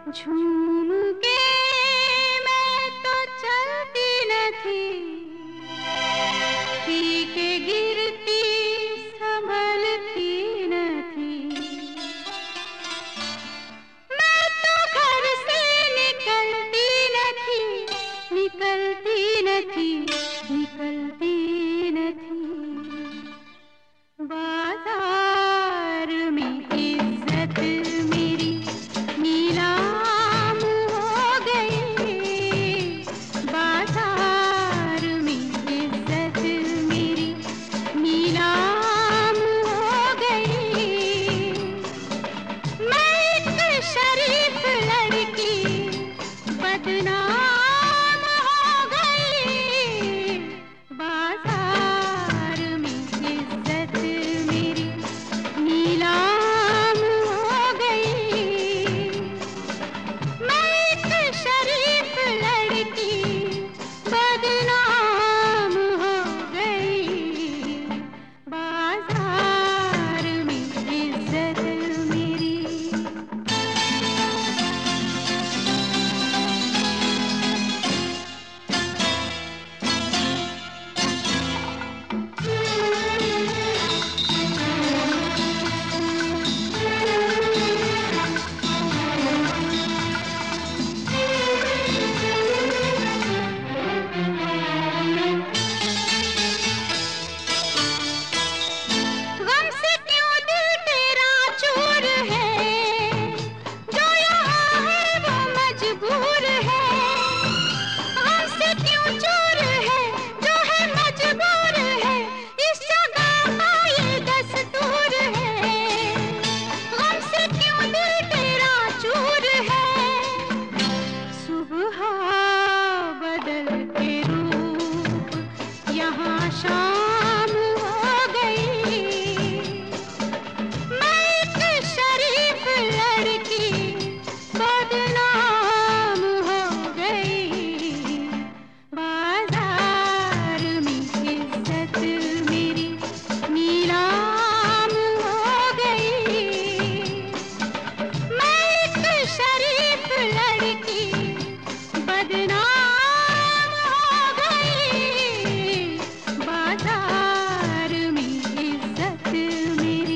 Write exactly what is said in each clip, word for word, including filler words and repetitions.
झूम के मैं तो चलती न थी, पी के गिरती संभलती न थी। मैं तो घर से निकलती न थी, निकलती न थी, निकलती न थी। बाजार में इज्जत मेरी नीलाम हो गई, बाजार में इज्जत मेरी नीलाम हो गई। मैं एक शरीफ लड़की बदनाम हो गई, बाजार में इज्जत मेरी नीलाम हो गई। मैं एक शरीफ लड़की बदनाम हो गई, बाजार में इज्जत मेरी। गम से क्यों दिल तेरा चूर है, जो यहाँ है वो मजबूर है। गम से क्यों चूर है, जो है मजबूर है, इस जगह का ये दस्तूर है। गम से क्यों दिल तेरा चूर है, सुबह बदल के रूप यहाँ शाम हो गई। मैं एक शरीफ लड़की बदनाम हो गई, बाजार में इज्जत मेरी नीलाम हो गई। मैं एक शरीफ लड़की बदनाम हो गई, बाजार में इज्जत मेरी।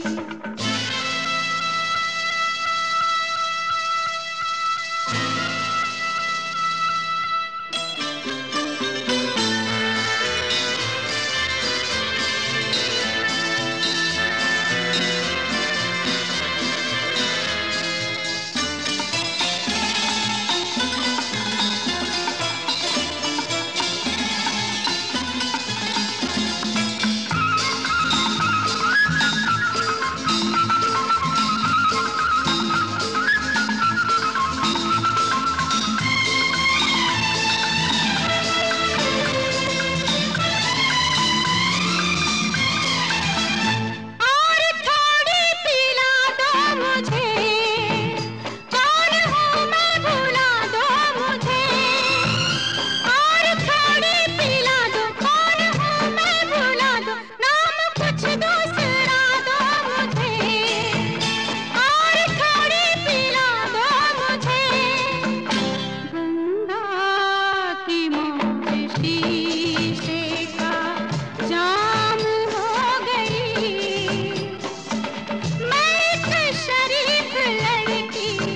और थोड़ी पिला दो मुझे, कौन हूँ मैं भुला दो मुझे। और थोड़ी पिला दो, कौन हूँ मैं भुला दो, नाम कुछ दूसरा दो मुझे। और थोड़ी पिला दो मुझे, गंगा की मौज शीशे का जाम हो गई। मैं एक शरीफ लड़की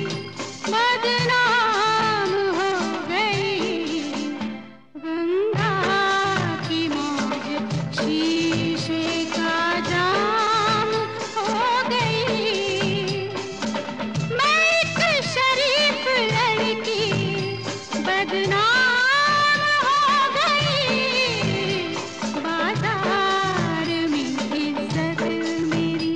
बदनाम हो गई, गंगा की मौज शीशे का जाम हो गई। मैं एक शरीफ लड़की बदनाम हो गई, बाजार में इज्जत मेरी।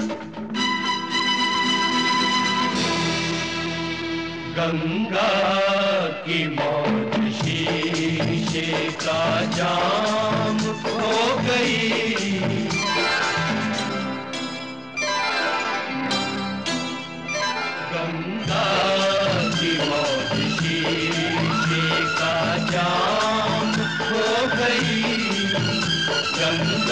गंगा की मौत शीशे का जाम हो गई, गंगा की मौत शीशे का जाम हो गई, गंगा